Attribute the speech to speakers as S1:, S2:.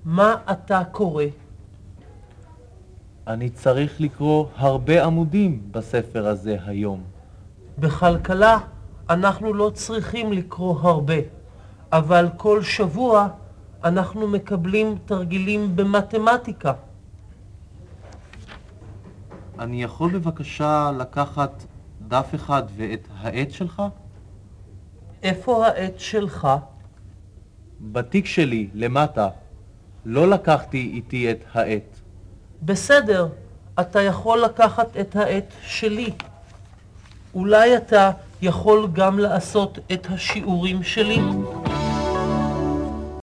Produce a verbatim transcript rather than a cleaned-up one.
S1: מה אתה קורא?
S2: אני צריך לקרוא הרבה עמודים בספר הזה היום.
S1: בכלכלה אנחנו לא צריכים לקרוא הרבה, אבל כל שבוע אנחנו מקבלים תרגילים במתמטיקה.
S2: אני יכול בבקשה לקחת דף אחד ואת העט שלך?
S1: איפה העט שלך?
S2: בתיק שלי למטה. לא לקחתי איתי את העט.
S1: בסדר, אתה יכול לקחת את העט שלי. אולי אתה יכול גם לעשות את השיעורים שלי?